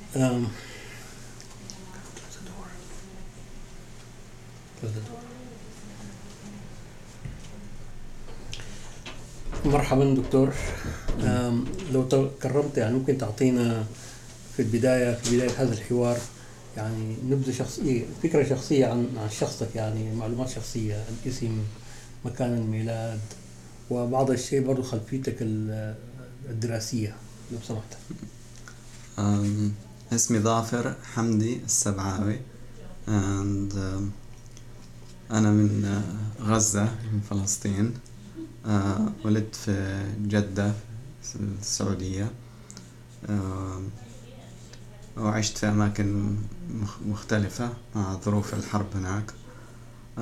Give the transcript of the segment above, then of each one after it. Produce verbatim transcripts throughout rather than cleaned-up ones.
أم. مرحبا دكتور. أم، لو تكرمت يعني ممكن تعطينا في البداية في بداية هذا الحوار يعني نبذة شخصية، فكرة شخصية عن عن شخصك، يعني معلومات شخصية، الاسم، مكان الميلاد، وبعض الشيء برضو خلفيتك الدراسية لو سمحت. Um, اسمي ظافر حمدي السبعاوي and um, أنا من غزة من فلسطين. uh, ولدت في جدة في السعودية. uh, وعشت في أماكن مختلفة مع ظروف الحرب هناك. uh,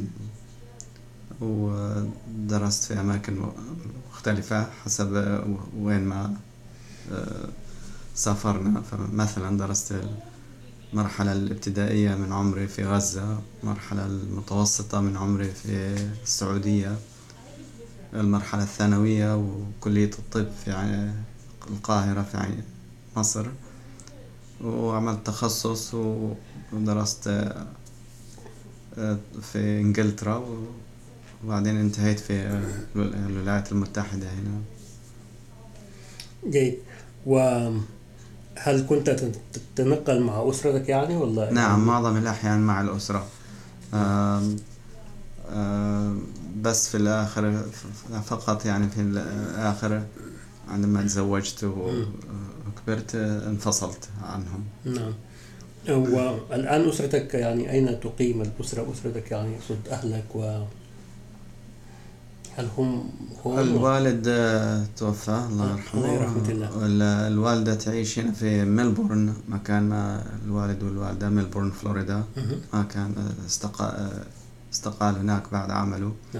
ودرست في أماكن مختلفة حسب وين ما uh, سافرنا. فمثلا درست المرحلة الابتدائية من عمري في غزة، المرحلة المتوسطة من عمري في السعودية، المرحلة الثانوية وكلية الطب في القاهرة في مصر، وعملت تخصص ودرست في إنجلترا، وبعدين انتهيت في الولايات المتحدة هنا. جيد. وهل كنت تتنقل مع أسرتك يعني ولا؟ نعم، يعني معظم الأحيان مع الأسرة. آم آم بس في الآخر فقط يعني في الآخر عندما تزوجت وكبرت انفصلت عنهم. نعم. والآن أسرتك يعني أين تقيم الأسرة أسرتك يعني صد أهلك، و هل هم هون؟ الوالد توفى الله يرحمه، والوالدة تعيش هنا في ملبورن، مكان ما الوالد والوالدة، ملبورن فلوريدا. ما كان استقال استقال هناك بعد عمله. نعم.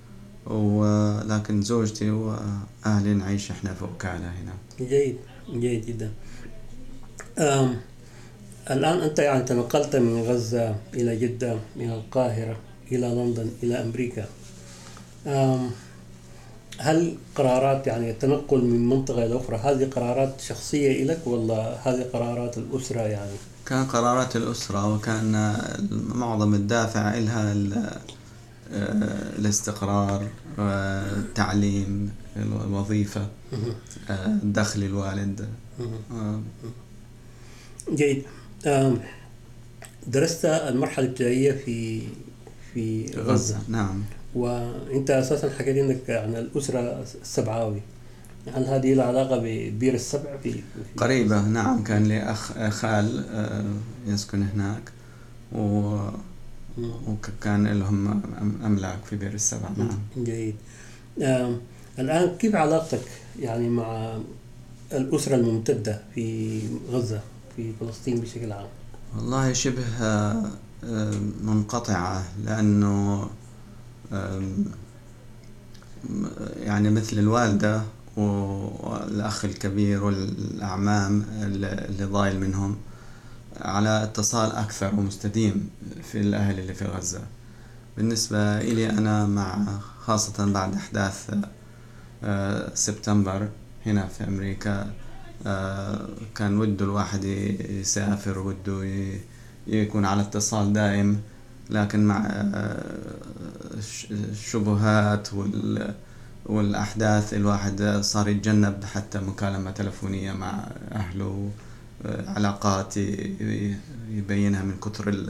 ولكن زوجتي وأهلي نعيش إحنا في وكالة هنا. جيد جيد جدا. أم الآن أنت يعني تنقلت من غزة إلى جدة، من القاهرة إلى لندن إلى أمريكا. أم هل قرارات يعني التنقل من منطقة إلى أخرى هذه قرارات شخصية لك ولا هذه قرارات الأسرة يعني؟ كان قرارات الأسرة، وكان معظم الدافع إلها الاستقرار، التعليم، الوظيفة، دخل الوالد. جيد. درست المرحلة الابتدائية في في غزة. غزة. نعم. وأنت أساسا حكيت إنك يعني الأسرة السبعاوي، هل هذه لها علاقة ببير السبع؟ في, في قريبة. نعم، كان لي أخ خال يسكن هناك، و وكان لهم أملاك في بير السبع. نعم. جيد. الآن كيف علاقتك يعني مع الأسرة الممتدة في غزة في فلسطين بشكل عام؟ والله شبه منقطعة، لأنه يعني مثل الوالدة والأخ الكبير والأعمام اللي ضايل منهم على اتصال أكثر ومستديم في الأهل اللي في غزة. بالنسبة إلي أنا، مع خاصة بعد أحداث سبتمبر هنا في أمريكا، كان وده الواحد يسافر، وده يكون على اتصال دائم، لكن مع الشبهات والأحداث الواحد صار يتجنب حتى مكالمة تلفونية مع أهله، علاقات يبينها من كثر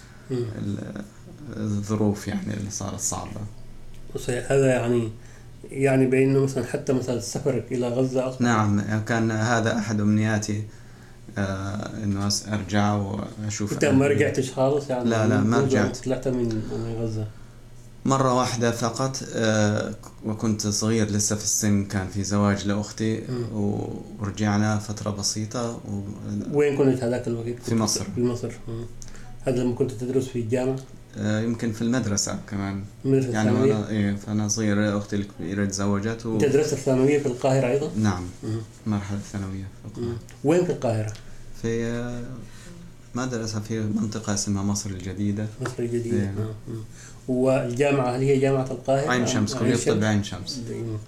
الظروف يعني اللي صارت صعبة. هذا يعني يعني بأنه مثلا حتى مثلا سفرك إلى غزة أصلا. نعم، كان هذا أحد أمنياتي، آه إنه أرجع وأشوف. أنت ما رجعتش خالص يعني؟ لا لا ما رجعت. طلعت من غزة مرة واحدة فقط، آه وكنت صغير لسه في السن، كان في زواج لأختي ورجعنا فترة بسيطة. و... وين كنت هذاك الوقت؟ في مصر. في مصر. هذا لما كنت تدرس في الجامعة؟ آه يمكن في المدرسة كمان. المدرسة يعني الثانوية؟ أنا إيه فأنا صغير، أختي الكبيرة تزوجت. و... أنت درست الثانوية في القاهرة أيضا؟ نعم. مرحلة الثانوية في القاهرة. وين في القاهرة؟ في آه مدرسة في منطقة اسمها مصر الجديدة. مصر الجديدة. إيه. آه. والجامعة هل هي جامعة القاهرة؟ عين شمس، كلية الطب عين شمس.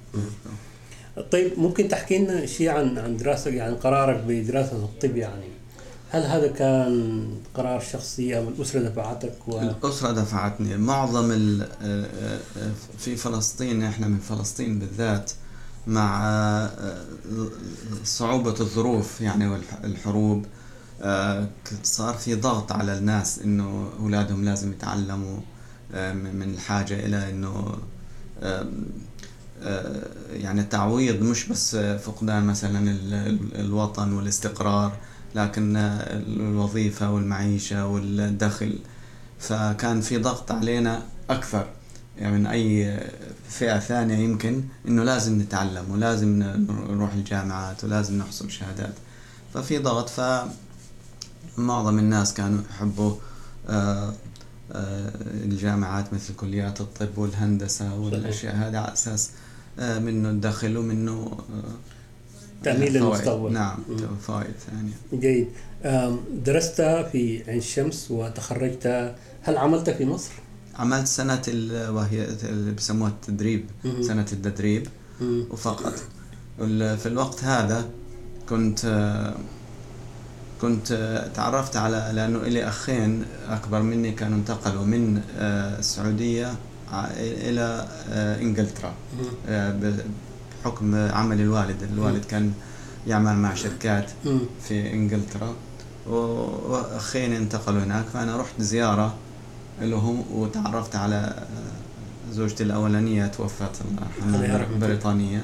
طيب ممكن تحكي لنا شيء عن عن دراستك، يعني قرارك بدراسة الطب يعني هل هذا كان قرار شخصي أم الأسرة دفعتك؟ و... الأسرة دفعتني. معظم ال... في فلسطين، إحنا من فلسطين بالذات، مع صعوبة الظروف يعني والحروب، صار في ضغط على الناس إنه أولادهم لازم يتعلموا، من الحاجة إلى إنه يعني تعويض، مش بس فقدان مثلا الوطن والاستقرار، لكن الوظيفة والمعيشة والدخل. فكان في ضغط علينا أكثر يعني من أي فئة ثانية، يمكن إنه لازم نتعلم ولازم نروح الجامعات ولازم نحصل شهادات. ففي ضغط. فمعظم الناس كانوا يحبوا الجامعات مثل كليات الطب والهندسة والأشياء هذا على أساس منه الدخل ومنه تأمين للمستقبل. نعم، فوائد ثانية. جيد. درست في عين الشمس وتخرجت، هل عملت في مصر؟ عملت سنة وهي اللي بسموها التدريب، م- سنة التدريب م- وفقط. في الوقت هذا كنت كنت تعرفت على، لأنه إلي أخين أكبر مني كانوا انتقلوا من السعودية إلى إنجلترا بحكم عمل الوالد. الوالد كان يعمل مع شركات في إنجلترا، وأخين انتقلوا هناك. فأنا رحت زيارة لهم وتعرفت على زوجتي الأولانية، توفت الله يرحمها، بريطانية،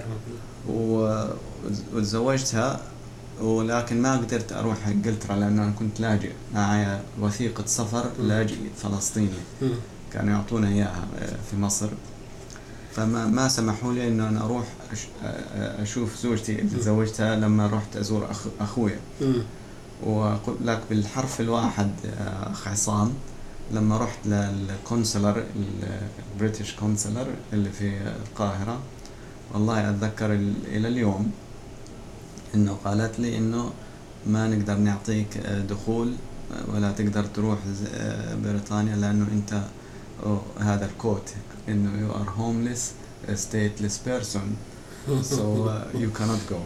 وتزوجتها. ولكن ما قدرت أروح إنجلترا لأنه أنا كنت لاجئ، معي وثيقة سفر لاجئ فلسطيني كانوا يعطونا إياها في مصر. فما ما سمحوا لي إنه أنا أروح أشوف زوجتي اللي تزوجتها لما رحت أزور أخ أخويا. وقلت لك بالحرف الواحد أخ عصام، لما رحت للكونسلر البريتش كونسلر اللي في القاهرة، والله أتذكر إلى اليوم إنه قالت لي إنه ما نقدر نعطيك دخول ولا تقدر تروح بريطانيا لأنه أنت هذا الكوت إنه you are homeless stateless person so uh, you cannot go.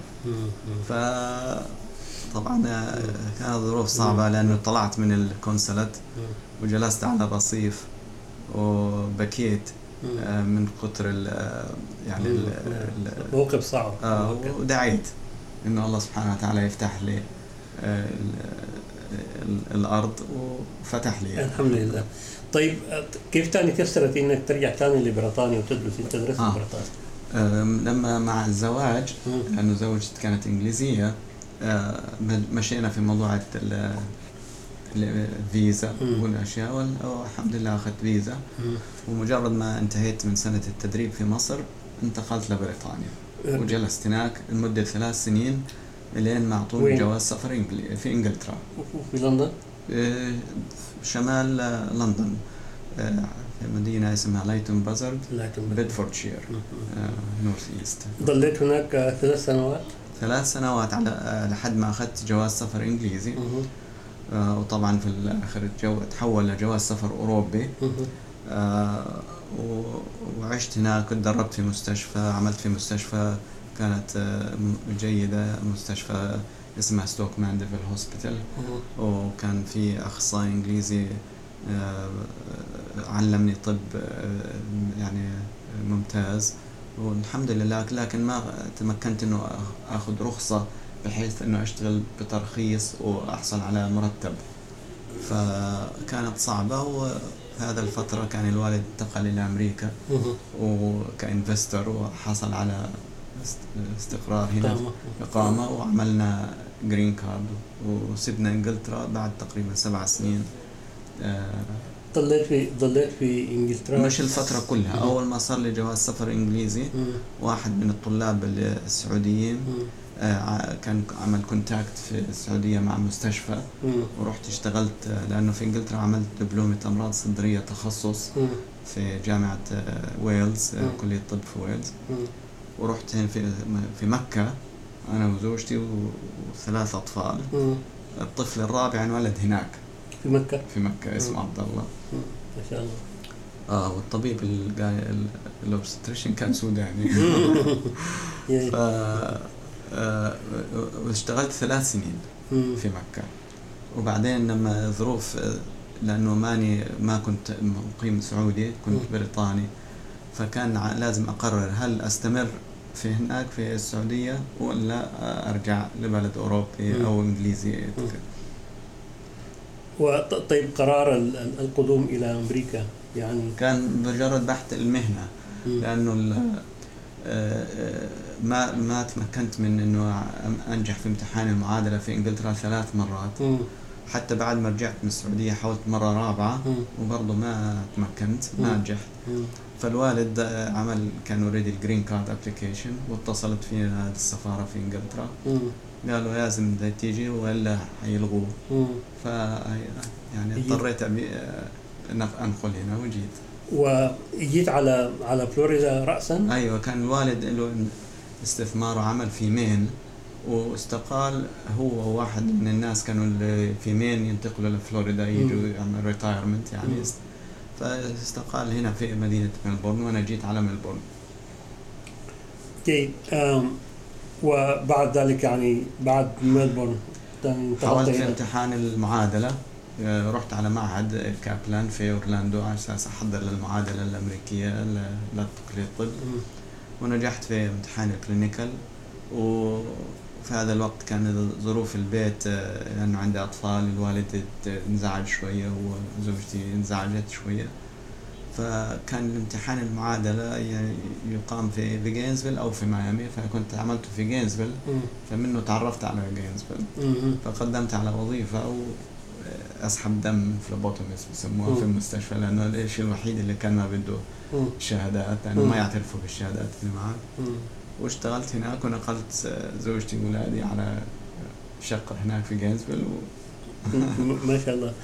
فطبعا كانت ظروف صعبة لأنه طلعت من الكونسلت وجلست على الرصيف وبكيت من كتر يعني موقف صعب. آه ودعيت إنه الله سبحانه وتعالى يفتح لي الأرض، وفتح لي الحمد لله. طيب كيف تاني كسرت إنك ترجع تاني لبريطانيا وتدرس تدرس آه. في بريطانيا؟ آه لما مع الزواج، لأنه زوجتي كانت إنجليزية، آه مشينا في موضوع الفيزا والأشياء، والحمد لله أخذت فيزا. ومجرد ما انتهيت من سنة التدريب في مصر انتقلت لبريطانيا وجلست هناك لمدة ثلاث سنين لين ما أعطوني جواز سفر في إنجلترا. في لندن؟ شمال لندن، في مدينة اسمها لايتون بازارد، بيدفوردشير، نورث إيست. ظليت هناك ثلاث سنوات؟ ثلاث سنوات على لحد ما أخذت جواز سفر إنجليزي. آه وطبعا في الآخر جو تحول لجواز سفر أوروبي. آه وعشت هناك، تدربت في مستشفى، عملت في مستشفى كانت آه جيدة، مستشفى اسمها ستوك مانديفل هوسبيتال، وكان في أخصائي إنجليزي آه علمني طب آه يعني ممتاز والحمد لله. لكن ما تمكنت إنه أخذ رخصة بحيث إنه أشتغل بترخيص وأحصل على مرتب، فكانت صعبة. وهذا الفترة كان الوالد انتقل إلى أمريكا وكإنفستر وحصل على استقرار هنا، إقامة، وعملنا جرين كارد وسبنا إنجلترا بعد تقريبا سبع سنين. ضليت في ضليت في إنجلترا مش الفترة كلها. مم. أول ما صار لي جواز سفر إنجليزي، مم. واحد من الطلاب السعوديين آه كان عمل كونتاكت في السعودية مع مستشفى، مم. ورحت اشتغلت، لأنه في إنجلترا عملت دبلومة أمراض صدرية تخصص، مم. في جامعة آه ويلز، آه كلية طب في ويلز. مم. ورحت هنا في في مكة أنا وزوجتي وثلاث أطفال. مم. الطفل الرابع انولد هناك في مكة في مكة اسمه عبد الله، ما شاء الله. اه والطبيب الاوبستريشن كان سوداني. ف آه واشتغلت ثلاث سنين في مكة. وبعدين لما الظروف، لأنه ماني ما كنت مقيم سعودي، كنت م. بريطاني، فكان لازم أقرر هل أستمر في هناك في السعودية ولا أرجع لبلد أوروبي م. أو إنجليزي. وطيب قرار القدوم إلى أمريكا يعني كان مجرد بحث المهنة، م. لأنه ما ما تمكنت من إنه أنجح في امتحان المعادلة في إنجلترا ثلاث مرات. م. حتى بعد ما رجعت من السعودية حاولت مرة رابعة وبرضه ما تمكنت، ما نجحت. فالوالد عمل كان يريد الجرين كارد ابليكيشن، واتصلت في هذه السفارة في إنجلترا، قالوا لازم تيجي وإلا حيلغوه. ف يعني اضطريت أبي أنقل هنا وجيت. وجيت على على فلوريدا رأسا؟ أيوة، كان الوالد له استثمار وعمل في مين، واستقال هو وواحد من الناس كانوا اللي في مين ينتقلوا لفلوريدا، يجوا يعمل ريتايرمنت يعني. م. فاستقال هنا في مدينة ملبورن وأنا جيت على ملبورن. جيد. وبعد ذلك يعني بعد ملبورن حاولت في امتحان المعادلة، رحت على معهد كابلان في أورلاندو على أساس أحضر للمعادلة الأمريكية لتقليد الطب، ونجحت في امتحان الكلينيكال. وفي هذا الوقت كان ظروف البيت لأنه عندي أطفال، الوالد انزعج شوية وزوجتي انزعجت شوية، فكان الامتحان المعادلة يقام في في جينزفيل أو في ميامي، فكنت عملته في جينزفيل، فمنه تعرفت على جينزفيل، فقدمت على وظيفة وأسحب دم فلوبوتوميست بسموها في المستشفى، لأنه الشيء الوحيد اللي كان ما بده شهادات، لأنه ما يعترفوا بالشهادات اللي معك. واشتغلت هناك ونقلت زوجتي وولادي على شقة هناك في جينزفيل و... ما شاء الله.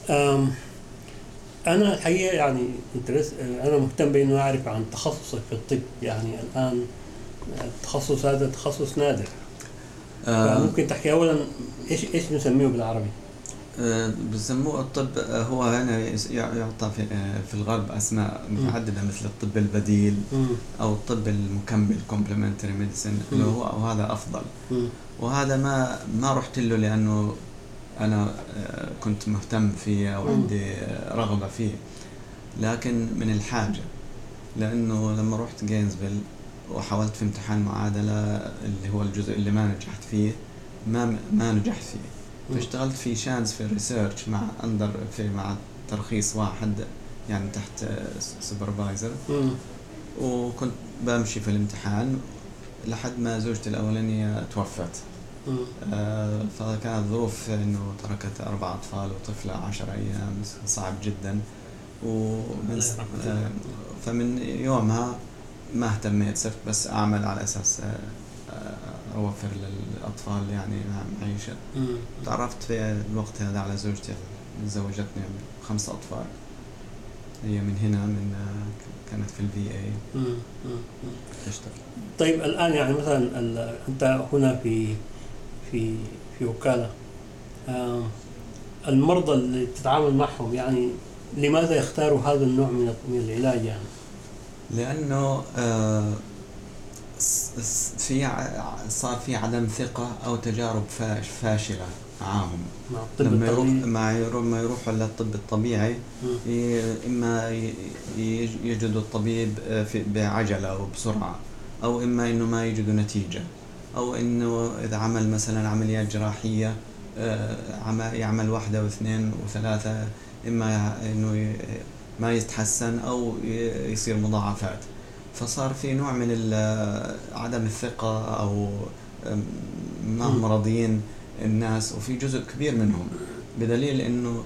أنا الحقيقة يعني أنا مهتم بإنه أعرف عن تخصصك في الطب. يعني الآن التخصص هذا تخصص نادر، فممكن تحكي أولا إيش إيش نسميه بالعربي؟ أه بسموه الطب، هو هنا يعطى في, في الغرب أسماء متعددة مثل الطب البديل م. أو الطب المكمل complementary medicine، اللي هو وهذا أفضل. م. وهذا ما ما رحت له لأنه أنا كنت مهتم فيه أو عندي رغبة فيه، لكن من الحاجة، لأنه لما رحت جينزفيل وحاولت في امتحان معادلة اللي هو الجزء اللي ما نجحت فيه، ما ما نجحت فيه، فاشتغلت في شانس في الريسيرش مع أندر في مع ترخيص واحد يعني تحت سوبرفايزر، وكنت بمشي في الامتحان لحد ما زوجتي الأولانية توفت. آه فكانت ظروف إنه تركت أربع أطفال وطفلة عشر أيام، صعب جدا. ومن آه فمن يومها ما اهتميت، صرت بس أعمل على أساس آه أوفر للأطفال يعني معيشة. تعرفت في الوقت هذا على زوجتي، زوجتني خمسة أطفال، هي من هنا من آه كانت في الفي اي تشتغل. طيب الآن يعني مثلا أنت هنا في في في وكالة، آه المرضى اللي تتعامل معهم يعني لماذا يختاروا هذا النوع من من العلاج يعني؟ لأنه آه في صار في عدم ثقة أو تجارب فاشلة معهم مع الطب لما يروح الطبيعي. مع يروح ما يروحوا للطب الطبيعي، إما يجدوا الطبيب في بعجلة أو بسرعة، أو إما إنه ما يجدوا نتيجة، أو إنه إذا عمل مثلا عمليات جراحية يعمل واحدة واثنين وثلاثة، إما إنه ما يتحسن أو يصير مضاعفات. فصار في نوع من عدم الثقة أو ما هم راضيين الناس، وفي جزء كبير منهم، بدليل إنه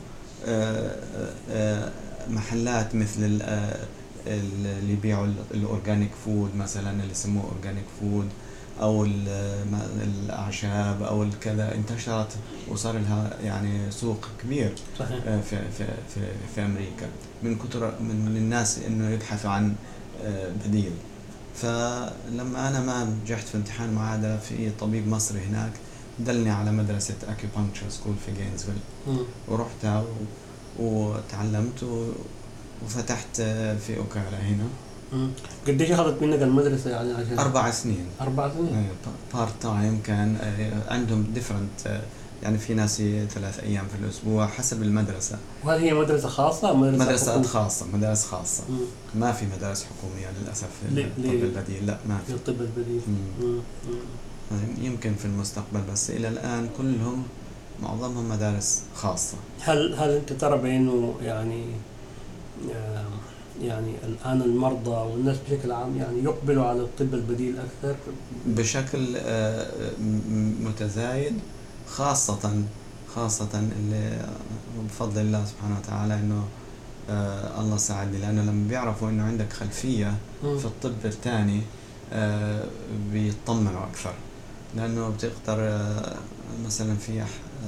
محلات مثل اللي يبيعوا الأورجانيك فود مثلا، اللي يسموه أورجانيك فود، أو الأعشاب أو الكذا، انتشرت وصار لها يعني سوق كبير. صحيح. في في في في أمريكا من كتر من الناس إنه يبحثوا عن بديل. فلما أنا ما نجحت في امتحان معادلة في طبيب مصري هناك، دلني على مدرسة أكيوبانكتشر سكول في جينزفيل، ورحتها وتعلمت وفتحت في وكالة هنا. قديش أخذت منك المدرسة يعني عشان؟ أربع سنين. أربع سنين. بارت تايم، كان عندهم different يعني في ناس ثلاث أيام في الأسبوع حسب المدرسة. وهل هي مدرسة خاصة أو مدرسة مدرسات خاصة؟ مدارس خاصة. مم. ما في مدارس حكومية للأسف في ليه الطب ليه البديل، لا ما في. في الطب البديل. مم. مم. يمكن في المستقبل، بس إلى الآن كلهم معظمهم مدارس خاصة. هل هل أنت ترى بأنه يعني آه يعني الآن المرضى والناس بشكل عام يعني يقبلوا على الطب البديل أكثر بشكل متزايد، خاصة خاصة اللي بفضل الله سبحانه وتعالى إنه آه الله ساعدني، لأنه لما بيعرفوا إنه عندك خلفية م. في الطب الثاني آه بيطمنوا أكثر، لأنه بتقدر آه مثلا في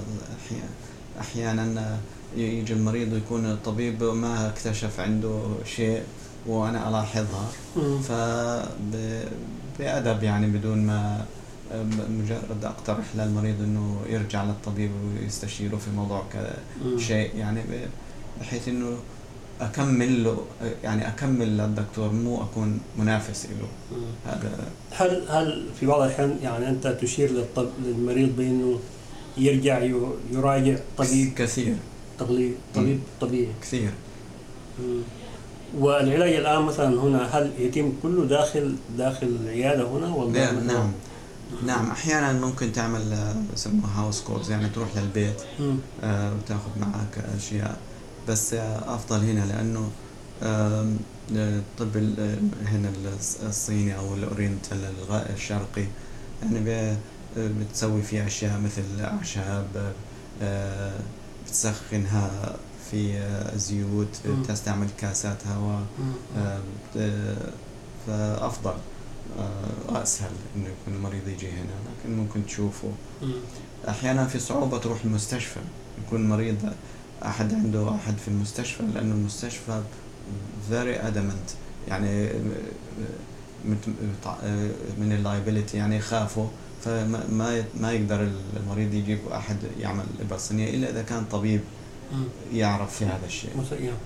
أحيانا يجي المريض ويكون الطبيب ما اكتشف عنده شيء وأنا ألاحظها، فبأدب يعني بدون ما مجرد أقترح للمريض إنه يرجع للطبيب ويستشيره في موضوع شيء، يعني بحيث إنه أكمل له، يعني أكمل للدكتور مو أكون منافس له. هذا هل هل في بعض الأحيان يعني أنت تشير للطب للمريض بأنه يرجع يراجع طبيب كثير طبيب طبيب طبيعي كثير. مم. والعلاج الآن مثلا هنا هل يتم كله داخل داخل العيادة هنا ولا؟ نعم نعم نعم أحيانا ممكن تعمل يسموها هاوس كولز، يعني تروح للبيت آه وتاخذ معك أشياء، بس آه أفضل هنا لأنه آه الطب هنا الصيني أو الأورينتال الشرقي يعني بتسوي فيه أشياء مثل أعشاب آه بتسخنها في زيوت، تستعمل كاسات هواء، فأفضل أسهل إنه يكون المريض يجي هنا. لكن ممكن تشوفه أحيانا في صعوبة تروح المستشفى، يكون مريض أحد عنده أحد في المستشفى، لأنه المستشفى very adamant يعني من اللايبيليتي، يعني يخافوا، فما ما يقدر المريض يجيب أحد يعمل إبرة صينية إلا إذا كان طبيب يعرف في هذا الشيء.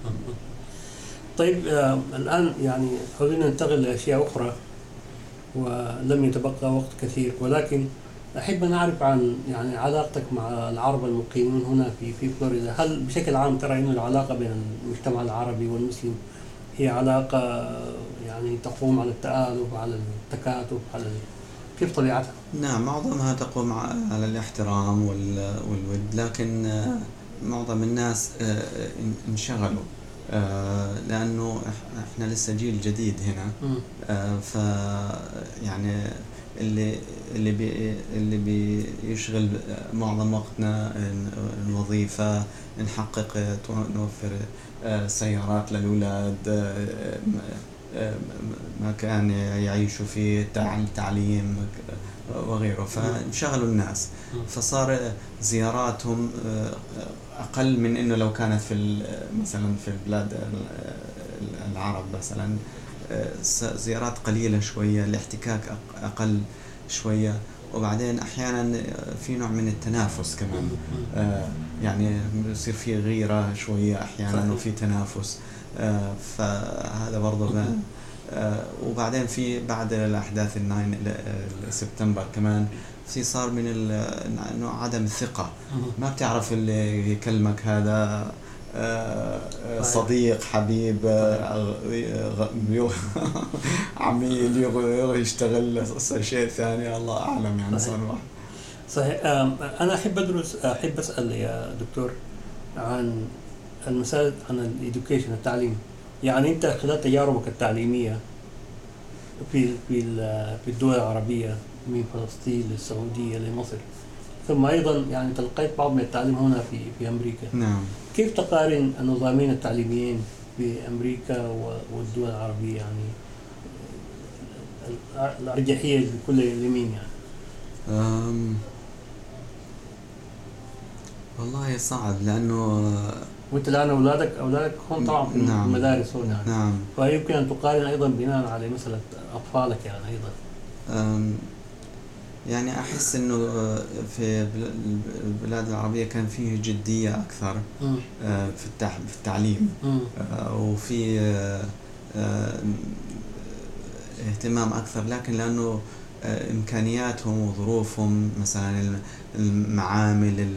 طيب آه الآن يعني خلينا ننتقل لأشياء أخرى ولم يتبقى وقت كثير، ولكن أحب أن أعرف عن يعني علاقتك مع العرب المقيمين هنا في في فلوريدا. هل بشكل عام ترى إنه العلاقة بين المجتمع العربي والمسلم هي علاقة يعني تقوم على التآلف، على التكاتف، على كيف طبيعتها؟ نعم معظمها تقوم على الاحترام والود، لكن معظم الناس انشغلوا لأنه إحنا لسه جيل جديد هنا، ف يعني اللي اللي بي اللي بيشغل معظم وقتنا الوظيفة، نحقق نوفر سيارات للأولاد، مكان يعيشوا فيه، تعليم وغيره، فانشغلوا الناس، فصار زياراتهم أقل من إنه لو كانت في مثلا في البلاد العرب مثلا زيارات قليلة شوية، الاحتكاك أقل شوية، وبعدين أحيانا في نوع من التنافس كمان، يعني يصير في غيرة شوية أحيانا وفي تنافس، فهذا برضه ما وبعدين في بعد الأحداث الناين سبتمبر كمان في صار من إنه عدم الثقة، ما بتعرف اللي يكلمك هذا صديق حبيب عميل يشتغل شيء ثاني، الله أعلم يعني صار. صحيح. أنا أحب أدرس أحب أسأل يا دكتور عن المسائل عن الإدوكيشن التعليم، يعني أنت خلال تجاربك التعليمية في في في الدول العربية من فلسطين للسعودية لمصر، ثم أيضا يعني تلقيت بعض من التعليم هنا في في أمريكا. نعم. كيف تقارن النظامين التعليميين في أمريكا والدول العربية، يعني الأرجحية لكل اليمين يعني؟ أم والله صعب لأنه وأنت الآن أولادك أولادك هم طبعا في نعم. المدارس هنا، نعم. فيمكن أن تقارن أيضا بناء على مسألة أطفالك يعني أيضا. أم يعني أحس إنه في البلاد العربية كان فيه جدية أكثر في في التعليم، وفي اهتمام أكثر، لكن لأنه إمكانياتهم وظروفهم، مثلا المعامل،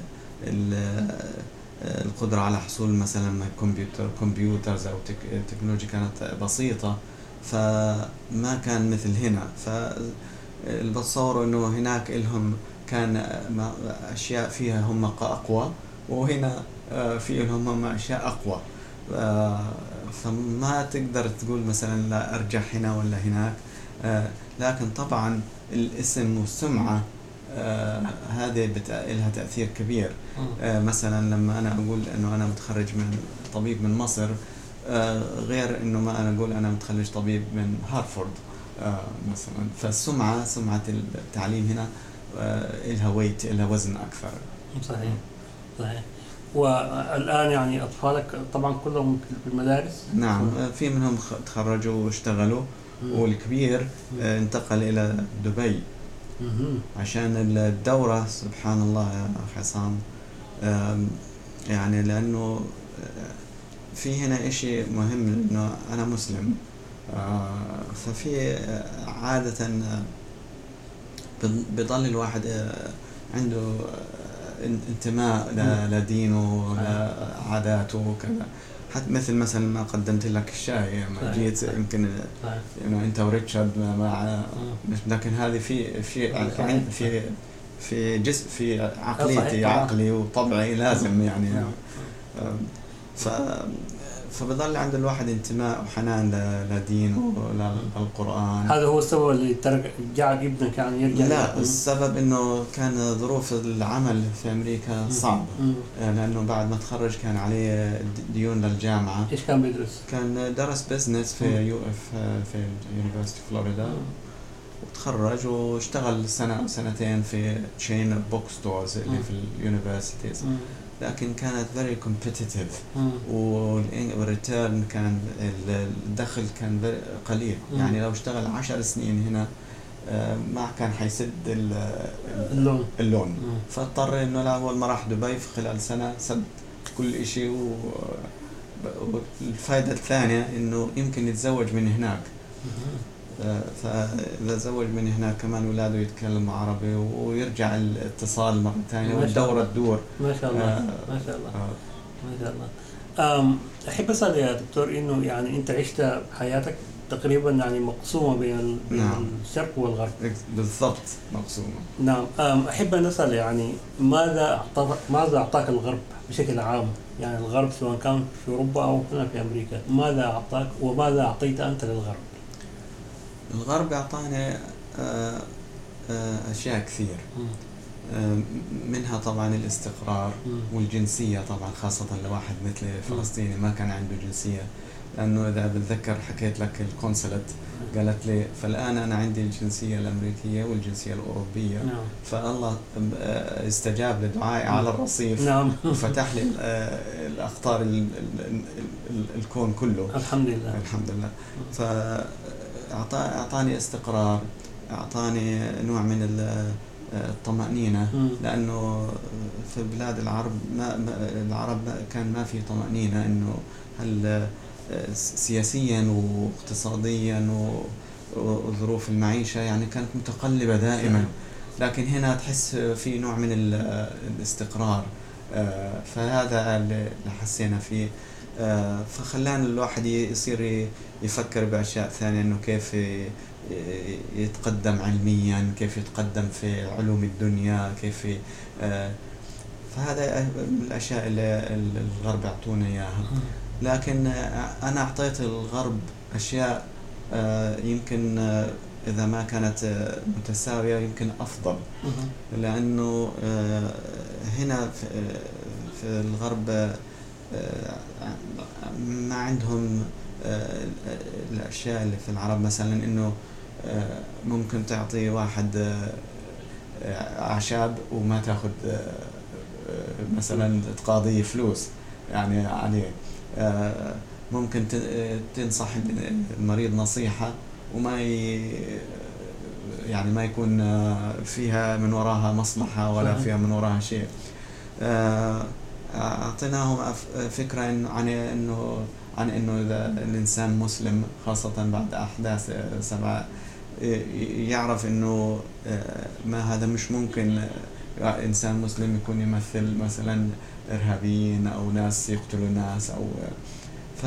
القدرة على حصول مثلا كمبيوتر كمبيوترز أو تكنولوجيا كانت بسيطة، فما كان مثل هنا. فالبتصور إنه هناك إلهم كان أشياء فيها هم أقوى، وهنا في إلهم هم أشياء أقوى، فما تقدر تقول مثلا لا أرجح هنا ولا هناك. لكن طبعا الاسم والسمعة آه هذه لها تأثير كبير. آه مثلا لما أنا أقول أنه أنا متخرج من طبيب من مصر، آه غير أنه ما أنا أقول أنا متخرج طبيب من هارفورد آه مثلا. فالسمعة، سمعة التعليم هنا آه لها ويت، لها وزن أكثر. صحيح صحيح. والآن يعني أطفالك طبعا كلهم في المدارس؟ نعم، في منهم تخرجوا واشتغلوا، والكبير آه انتقل إلى دبي عشان الدورة. سبحان الله يا أخي عصام، يعني لأنه في هنا إشي مهم، إنه أنا مسلم، ففي عادة بضل الواحد عنده انتماء لدينه ولعاداته وكذا. حتى مثل مثلا ما قدمت لك الشاي لما جيت، يمكن يعني انت وريتشارد مع، لكن هذه في في في في جزء في عقليتي، عقلي وطبعي لازم يعني. ف فبضل عند الواحد انتماء وحنان لدينه وللقرآن. هذا هو السبب اللي ترك جعل ابنك يعني يرجع؟ لا، السبب انه كان ظروف العمل في امريكا صعبة، لانه بعد ما تخرج كان عليه ديون للجامعة. ايش كان بيدرس؟ كان درس بزنس في يو اف في يونيفرسيتي فلوريدا، وتخرج واشتغل سنة أو سنتين في تشين بوك ستورز اللي في اليونيفرسيتيز، لكن كانت very competitive، والريتيرن كان الدخل كان قليل. يعني لو اشتغل عشر سنين هنا ما كان حيسد اللون, اللون. فاضطر انه لا، اول ما راح دبي في خلال سنة سد كل اشي. والفائدة الثانية انه يمكن يتزوج من هناك، فإذا زوج من هنا كمان ولاده يتكلموا عربي، ويرجع الاتصال مرة ثانية والدورة تدور. ما شاء الله آه ما شاء الله آه ما شاء الله. أحب أسأل يا دكتور، إنه يعني أنت عشت حياتك تقريبا يعني مقسومة بين نعم. الشرق والغرب. بالضبط، مقسومة. نعم. أحب أن أسأل يعني ماذا أعطاك ماذا أعطاك الغرب بشكل عام؟ يعني الغرب سواء كان في أوروبا أو هنا في أمريكا، ماذا أعطاك وماذا أعطيت أنت للغرب؟ الغرب أعطاني أشياء كثير، منها طبعا الاستقرار والجنسية، طبعا خاصة لواحد مثل فلسطيني ما كان عنده جنسية. لأنه إذا بتذكر حكيت لك الكونسلت قالت لي، فالآن أنا عندي الجنسية الأمريكية والجنسية الأوروبية. نعم. فالله استجاب لدعائي على الرصيف. نعم. وفتح لي الأخطار الكون كله. الحمد لله. الحمد لله. ف أعطاني استقرار، أعطاني نوع من الطمأنينة، لأنه في بلاد العرب ما العرب كان ما في طمأنينة، إنه هل سياسيا واقتصاديا وظروف المعيشة يعني كانت متقلبة دائما. لكن هنا تحس في نوع من الاستقرار، فهذا اللي حسينا فيه. فخلان الواحد يصير يفكر بأشياء ثانية، إنه كيف يتقدم علميا، كيف يتقدم في علوم الدنيا، كيف فهذا الأشياء اللي الغرب يعطونا إياها. لكن أنا أعطيت الغرب أشياء يمكن إذا ما كانت متساوية يمكن أفضل، لأنه هنا في الغرب ما عندهم الأشياء اللي في العرب، مثلا إنه ممكن تعطي واحد أعشاب وما تأخذ مثلا تقاضي فلوس يعني عليه. ممكن تنصح المريض نصيحة وما يعني ما يكون فيها من وراها مصلحة ولا فيها من وراها شيء. أعطيناهم فكرة عن إنه عن إنه إذا الإنسان مسلم، خاصة بعد أحداث سبعة يعرف إنه ما هذا مش ممكن إنسان مسلم يكون يمثل مثلا إرهابيين أو ناس يقتلوا ناس أو ف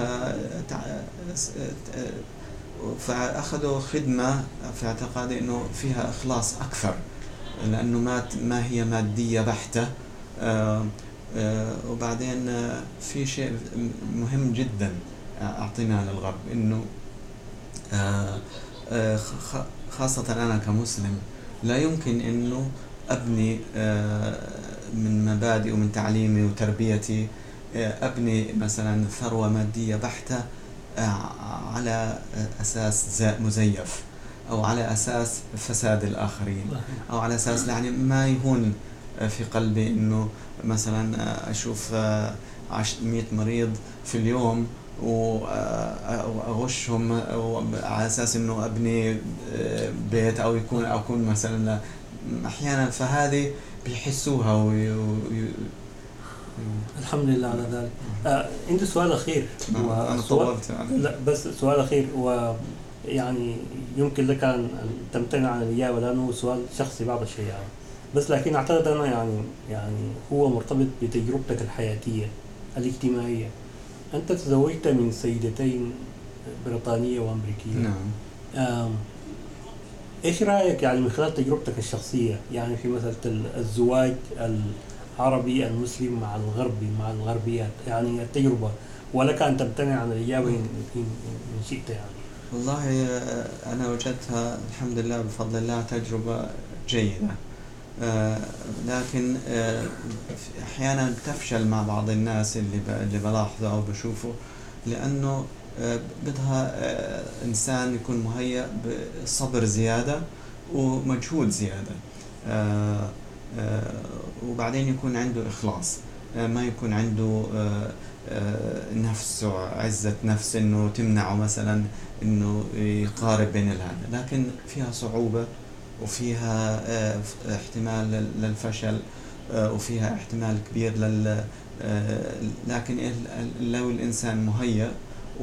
فأخذوا خدمة في اعتقادي إنه فيها إخلاص أكثر، لأنه ما ما هي مادية بحتة. آه آه وبعدين آه في شيء مهم جدا أعطينا للغرب، إنه آه آه خاصة أنا كمسلم لا يمكن إنه أبني آه من مبادئ ومن تعليمي وتربيتي آه أبني مثلا ثروة مادية بحتة على أساس مزيف أو على أساس فساد الآخرين أو على أساس يعني ما يهون في قلبي إنه مثلا أشوف مئة مريض في اليوم وأغشهم على أساس إنه أبني بيت أو يكون أو أكون مثلا أحيانا، فهذه بيحسوها وي... الحمد لله على ذلك. آه، عندي سؤال أخير. أنا طولت يعني. لا بس سؤال أخير، ويعني يمكن لك أن تمتنع عن الإجابة لأنه سؤال شخصي بعض الشيء يعني. بس لكن أعتقد أنا يعني يعني هو مرتبط بتجربتك الحياتية الاجتماعية. أنت تزوجت من سيدتين بريطانية وأمريكية. نعم. إيش رأيك يعني من خلال تجربتك الشخصية يعني في مسألة الزواج العربي المسلم مع الغربي مع الغربيات، يعني التجربة، ولك أن تمتنع عن الإجابة إن, إن, إن شئت يعني. والله أنا وجدتها الحمد لله بفضل الله تجربة جيدة، آه لكن آه أحيانا تفشل مع بعض الناس اللي اللي بلاحظه أو بشوفه، لأنه آه بدها آه إنسان يكون مهيأ بصبر زيادة ومجهود زيادة، آه آه وبعدين يكون عنده إخلاص، آه ما يكون عنده آه آه نفس وعزة نفس إنه تمنعه مثلا إنه يقارب بين هذا، لكن فيها صعوبة وفيها اه احتمال للفشل، اه وفيها احتمال كبير لل اه لكن لو الإنسان مهيأ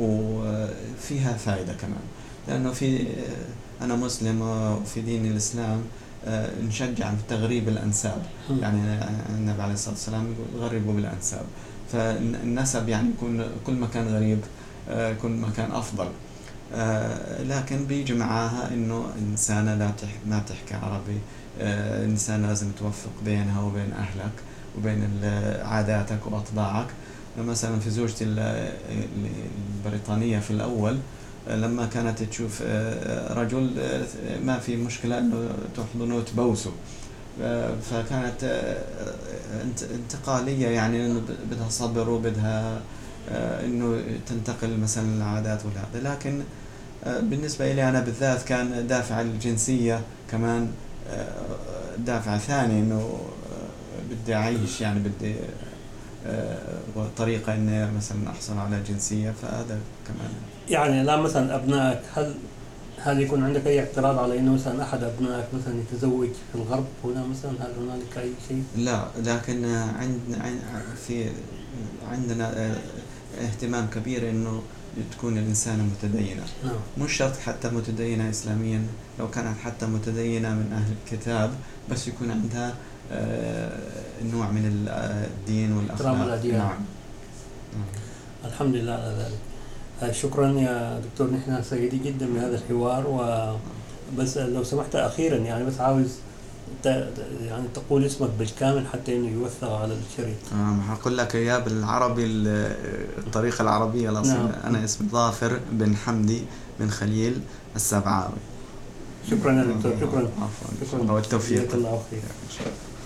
وفيها فائدة كمان، لأنه في أنا مسلم وفي دين الإسلام اه نشجع في تغريب الأنساب، يعني النبي عليه الصلاة والسلام يقول غربوا بالأنساب، فالنسب يعني يكون كل مكان غريب اه كل مكان أفضل. آه لكن بيجي معاها إنه إنسانة لا تح ما تحكي عربي، آه إنسانة لازم توفق بينها وبين أهلك وبين عاداتك وأطباعك. مثلا في زوجتي البريطانية في الأول آه لما كانت تشوف آه رجل آه ما في مشكلة إنه تحضنه وتبوسه، آه فكانت آه انتقالية، يعني إنه بدها صبر وبدها آه إنه تنتقل مثلا العادات وهذا. لكن آه بالنسبة لي أنا بالذات كان دافع الجنسية كمان آه دافع ثاني، إنه آه بدي أعيش، يعني بدي آه طريقة إني مثلا أحصل على جنسية، فهذا كمان. يعني لا مثلا أبنائك، هل هل يكون عندك أي اعتراض على إنه مثلا أحد أبنائك مثلا يتزوج في الغرب هنا مثلا؟ هل هنالك أي شيء؟ لا، لكن عندنا في عندنا اهتمام كبير إنه تكون الإنسانة متدينة. نعم. مش شرط حتى متدينة إسلاميا، لو كانت حتى متدينة من أهل الكتاب، بس يكون عندها نوع من الدين والأخلاق. نعم. نعم. الحمد لله على ذلك. شكرا يا دكتور، نحن سعيدين جدا بهذا الحوار، وبس لو سمحت أخيرا يعني بس عاوز يعني تقول اسمك بالكامل حتى إنه يوثق على الشريط. آه هقول لك إياه بالعربي الطريقة العربية الأصيلة. نعم. أنا اسمي ظافر بن حمدي بن خليل السبعاوي. شكرا يا دكتور. شكرا. عفوا. والتوفيق. الله خير.